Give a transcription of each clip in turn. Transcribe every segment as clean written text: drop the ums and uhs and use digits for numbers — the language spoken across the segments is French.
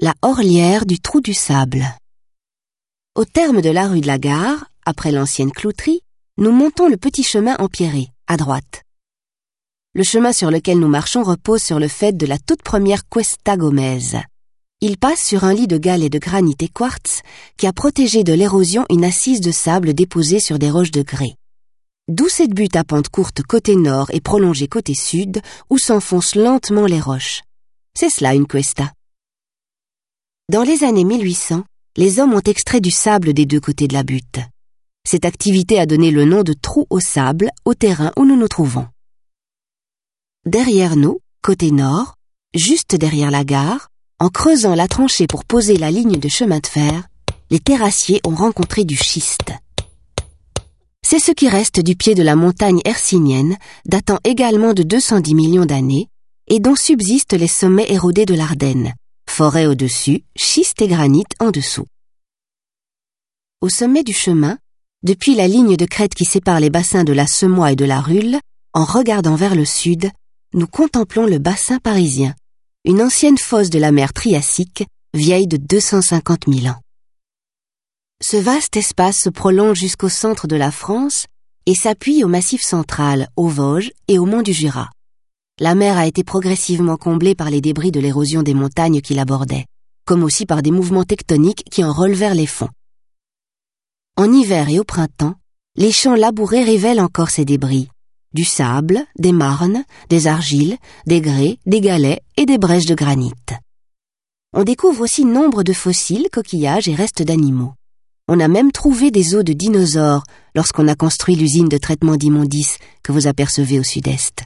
la horlière du Trou du Sable. Au terme de la rue de la Gare, après l'ancienne clouterie, nous montons le petit chemin empierré, à droite. Le chemin sur lequel nous marchons repose sur le faîte de la toute première Cuesta Gomez. Il passe sur un lit de galets de granit et quartz qui a protégé de l'érosion une assise de sable déposée sur des roches de grès. D'où cette butte à pente courte côté nord et prolongée côté sud, où s'enfoncent lentement les roches. C'est cela une cuesta. Dans les années 1800, les hommes ont extrait du sable des deux côtés de la butte. Cette activité a donné le nom de trou au sable au terrain où nous nous trouvons. Derrière nous, côté nord, juste derrière la gare, en creusant la tranchée pour poser la ligne de chemin de fer, les terrassiers ont rencontré du schiste. C'est ce qui reste du pied de la montagne hercynienne, datant également de 210 millions d'années, et dont subsistent les sommets érodés de l'Ardenne, forêt au-dessus, schiste et granit en dessous. Au sommet du chemin, depuis la ligne de crête qui sépare les bassins de la Semois et de la Rulle, en regardant vers le sud, nous contemplons le bassin parisien, une ancienne fosse de la mer Triassique, vieille de 250 000 ans. Ce vaste espace se prolonge jusqu'au centre de la France et s'appuie au Massif central, aux Vosges et au mont du Jura. La mer a été progressivement comblée par les débris de l'érosion des montagnes qui l'abordaient, comme aussi par des mouvements tectoniques qui en relevèrent les fonds. En hiver et au printemps, les champs labourés révèlent encore ces débris, du sable, des marnes, des argiles, des grès, des galets et des brèches de granit. On découvre aussi nombre de fossiles, coquillages et restes d'animaux. On a même trouvé des os de dinosaures lorsqu'on a construit l'usine de traitement d'immondices que vous apercevez au sud-est.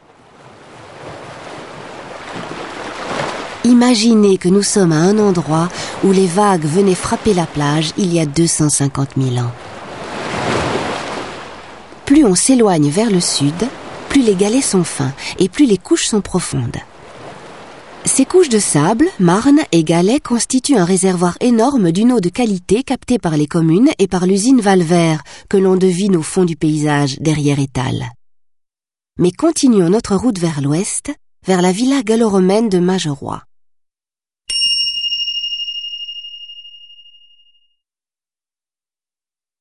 Imaginez que nous sommes à un endroit où les vagues venaient frapper la plage il y a 250 000 ans. Plus on s'éloigne vers le sud, plus les galets sont fins et plus les couches sont profondes. Ces couches de sable, marnes et galets constituent un réservoir énorme d'une eau de qualité captée par les communes et par l'usine Valvert que l'on devine au fond du paysage derrière Étals. Mais continuons notre route vers l'ouest, vers la villa gallo-romaine de Mageroy.